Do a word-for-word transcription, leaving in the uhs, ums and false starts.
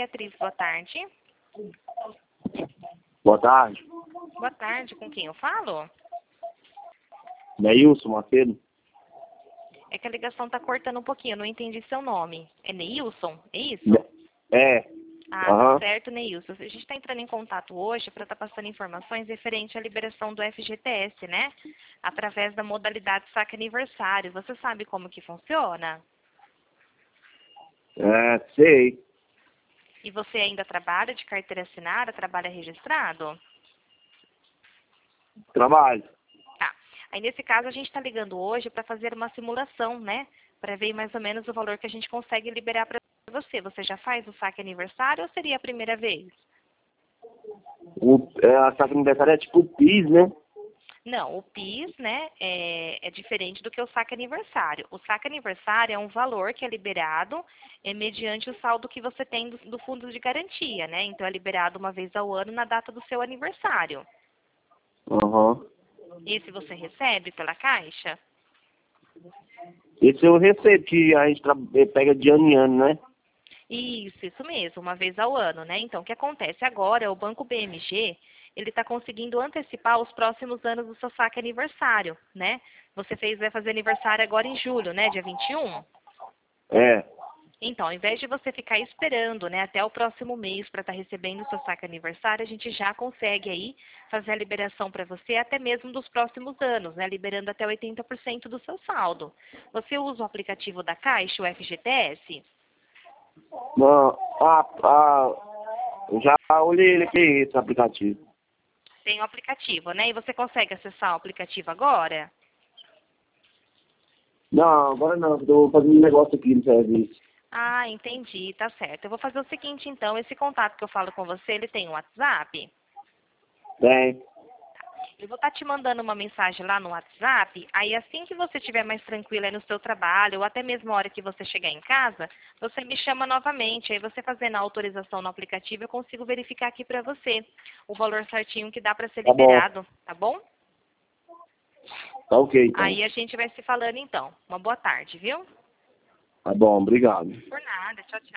Beatriz, boa tarde. Boa tarde. Boa tarde, com quem eu falo? Neilson Macedo. É que a ligação tá cortando um pouquinho, eu não entendi seu nome. É Neilson, é isso? Ne- É. Ah, Aham. tá certo, Neilson. A gente está entrando em contato hoje para estar passando informações referente à liberação do F G T S, né? Através da modalidade saque aniversário. Você sabe como que funciona? É, sei. E você ainda trabalha de carteira assinada, trabalha registrado? Trabalho. Tá. Aí, nesse caso, a gente está ligando hoje para fazer uma simulação, né? Para ver mais ou menos o valor que a gente consegue liberar para você. Você já faz o saque aniversário ou seria a primeira vez? O, é, a saca aniversário é tipo o PIS, né? Não, o PIS, né, é, é diferente do que o saque aniversário. O saque aniversário é um valor que é liberado é, mediante o saldo que você tem do, do fundo de garantia, né? Então, é liberado uma vez ao ano na data do seu aniversário. Aham. Esse você recebe pela Caixa? Esse eu recebo, que a gente tra- eh, pega de ano em ano, né? Isso, isso mesmo, uma vez ao ano, né? Então, o que acontece agora é o Banco B M G, ele está conseguindo antecipar os próximos anos do seu saque aniversário, né? Você fez, vai fazer aniversário agora em julho, né? Dia vinte e um. É. Então, ao invés de você ficar esperando, né, até o próximo mês para estar recebendo o seu saque aniversário, a gente já consegue aí fazer a liberação para você até mesmo dos próximos anos, né, liberando até oitenta por cento do seu saldo. Você usa o aplicativo da Caixa, o F G T S? Não, ah, ah, eu já olhei ele aqui, esse aplicativo. Tem o aplicativo, né? E você consegue acessar o aplicativo agora? Não, agora não, eu tô fazendo um negócio aqui no serviço. Ah, entendi, tá certo. Eu vou fazer o seguinte, então, esse contato que eu falo com você, ele tem um WhatsApp? Tem. Eu vou estar te mandando uma mensagem lá no WhatsApp, aí assim que você estiver mais tranquila aí no seu trabalho, ou até mesmo a hora que você chegar em casa, você me chama novamente. Aí você fazendo a autorização no aplicativo, eu consigo verificar aqui para você o valor certinho que dá para ser Tá bom. liberado, tá bom? Tá ok, então. Aí a gente vai se falando então. Uma boa tarde, viu? Tá bom, obrigado. Por nada, tchau, tchau.